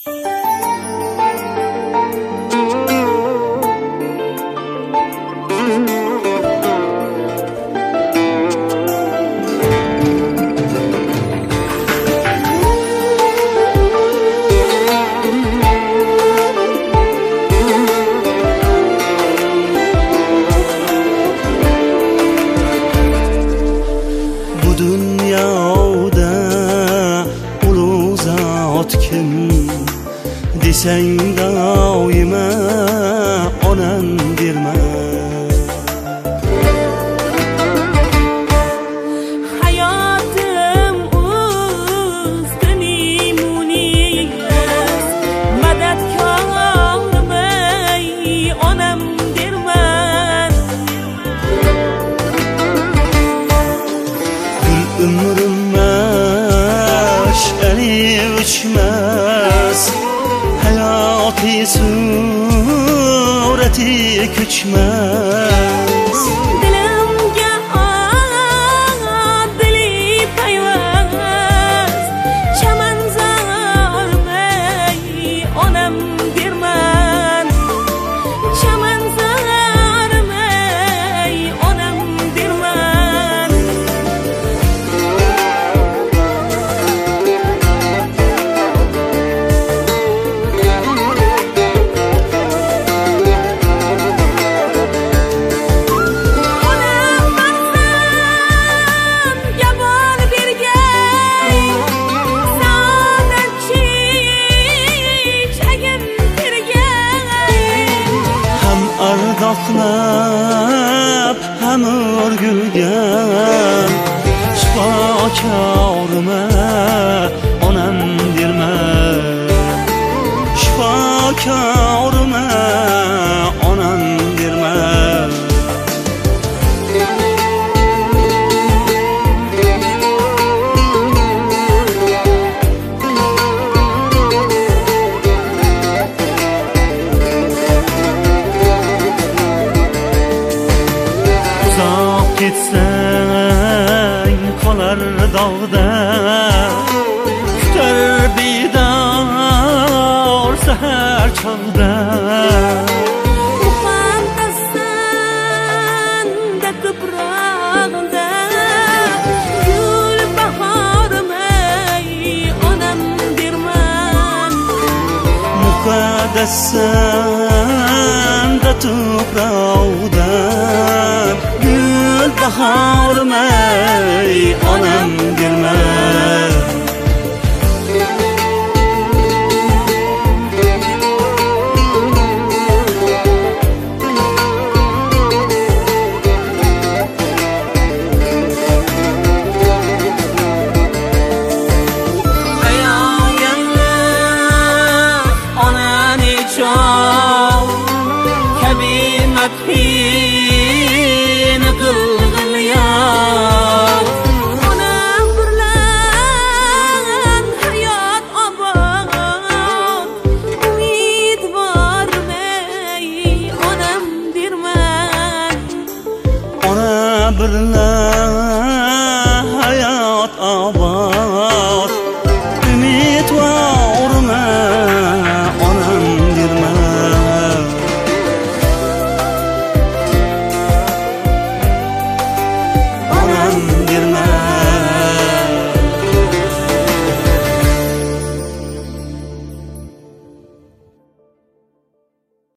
Desang doima onam derman. Hayotim o'z tinimunis, madadkorim onam derman. Umrim mash'ali o'chmas, hayoti surati ko'chmas. Dilimga dili payvaz, chamanzor onam derman. Chamanzor onam derman. Ardoqlab ham o'rgulgan, shifokorima onam derman. Shifokorima onam derman. Ketsang qolar dog'da, kutar didor sahar chog'da. Muqaddasanda tuprog'ida gul bahorim onam derman. Muqaddasanda tuprog'ida bahorim onam derman.